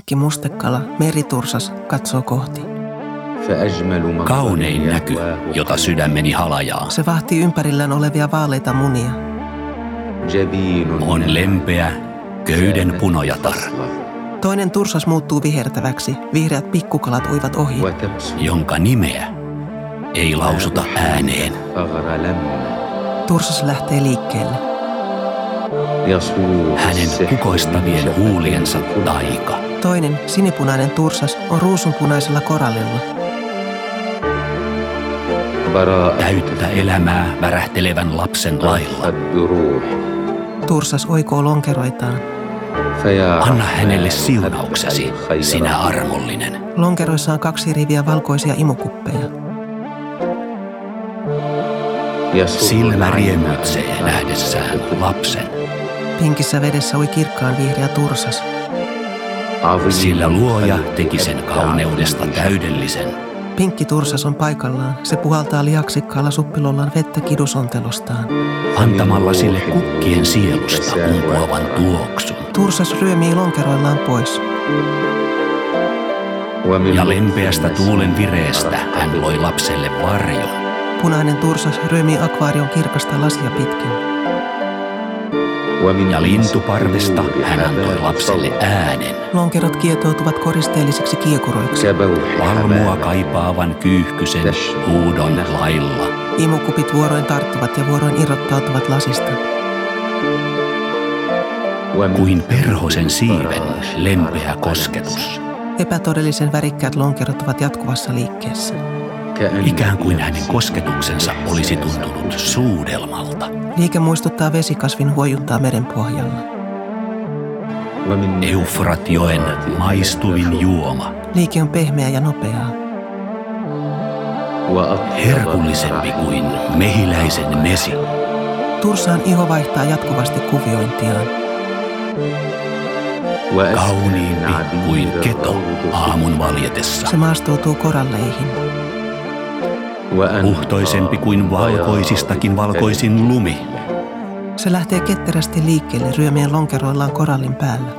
Pikki mustekala, meritursas, katsoo kohti. Kaunein näky, jota sydämeni halajaa, Se vahtii ympärillään olevia vaaleita munia. on lempeä, köyden punojatar, Toinen tursas muuttuu vihertäväksi. Vihreät pikkukalat uivat ohi. jonka nimeä ei lausuta ääneen. Tursas lähtee liikkeelle. Hänen kukoistavien huuliensa taika. Toinen, sinipunainen tursas, on ruusunpunaisella korallilla. Täyttä elämää värähtelevän lapsen lailla. Tursas oikoo lonkeroitaan. Anna hänelle siunauksesi, sinä armollinen. Lonkeroissa on 2 riviä valkoisia imukuppeja. Silmä riemyitsee nähdessään lapsen, Pinkissä vedessä ui kirkkaan vihreä tursas. sillä luoja teki sen kauneudesta täydellisen. Pinkki tursas on paikallaan. Se puhaltaa lihaksikkaalla suppilollaan vettä kidusontelostaan. Antamalla sille kukkien sielusta kumpuavan tuoksun. Tursas ryömii lonkeroillaan pois. Ja lempeästä tuulen vireestä hän loi lapselle varjon. Punainen tursas ryömii akvaarion kirkasta lasia pitkin. Ja lintuparvesta hän antoi lapselle äänen. Lonkerot kietoutuvat koristeellisiksi kiekuroiksi. Valmua kaipaavan kyyhkysen huudon lailla. Imukupit vuoroin tarttuvat ja vuoroin irrottautuvat lasista. Kuin perhosen siiven lempeä kosketus. Epätodellisen värikkäät lonkerot ovat jatkuvassa liikkeessä. Ikään kuin hänen kosketuksensa olisi tuntunut suudelmalta. Liike muistuttaa vesikasvin huojuntaa merenpohjalla. Eufratjoen maistuvin juoma. Liike on pehmeä ja nopeaa. Herkullisempi kuin mehiläisen mesi. Tursaan iho vaihtaa jatkuvasti kuviointiaan. Kauniimpi kuin keto aamun valjetessa. Se maastoutuu koralleihin. Puhtoisempi kuin valkoisistakin valkoisin lumi. Se lähtee ketterästi liikkeelle ryömien lonkeroillaan korallin päällä.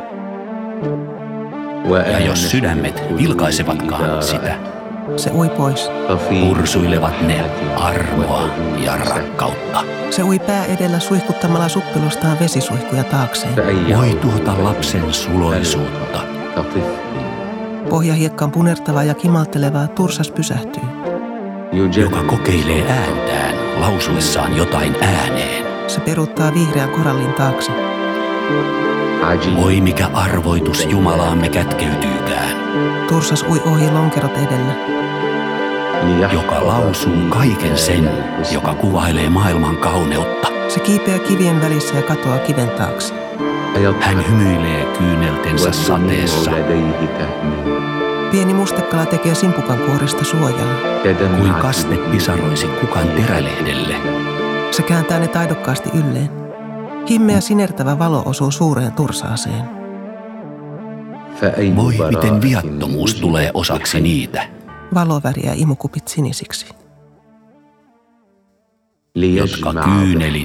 Ja jos sydämet vilkaisevatkaan sitä, Se ui pois. pursuilevat ne armoa ja rakkautta. Se ui pää edellä suihkuttamalla suppilostaan vesisuihkuja taakseen. Voi tuota lapsen suloisuutta. Pohjahiekkaan punertavaa ja kimaltelevaa tursas pysähtyy. Joka kokeilee ääntään lausuessaan jotain ääneen. Se peruuttaa vihreän korallin taakse. Voi mikä arvoitus Jumalaamme kätkeytyykään, Tursas ui ohi lonkerot edellä. joka lausuu kaiken sen, joka kuvailee maailman kauneutta. Se kiipeää kivien välissä ja katoaa kiven taakse. Hän hymyilee kyyneltensä sateessa, Pieni mustekala tekee simpukan kuorista suojaa. kuin kaste pisaroisi kukan terälehdelle. Se kääntää ne taidokkaasti ylleen. Himmeä sinertävä valo osuu suureen tursaaseen. Voi miten viattomuus tulee osaksi niitä, Valo väriää imukupit sinisiksi. jotka kyynelin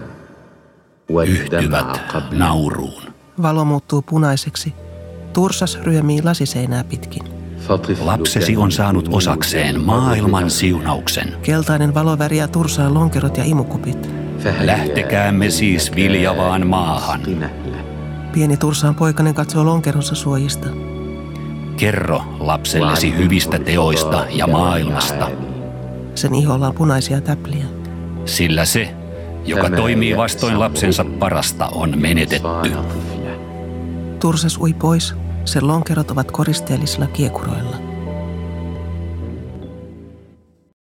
yhtyvät nauruun. Valo muuttuu punaiseksi. Tursas ryömii lasiseinää pitkin. Lapsesi on saanut osakseen maailman siunauksen. Keltainen valo väriää tursaan lonkerot ja imukupit. Lähtekäämme siis viljavaan maahan. Pieni tursaan poikainen katsoo lonkeronsa suojista. Kerro lapsellesi hyvistä teoista ja maailmasta, Sen iholla on punaisia täpliä. sillä se, joka toimii vastoin lapsensa parasta, on menetetty. Tursas ui pois. Sen lonkerot ovat koristeellisilla kiekuroilla.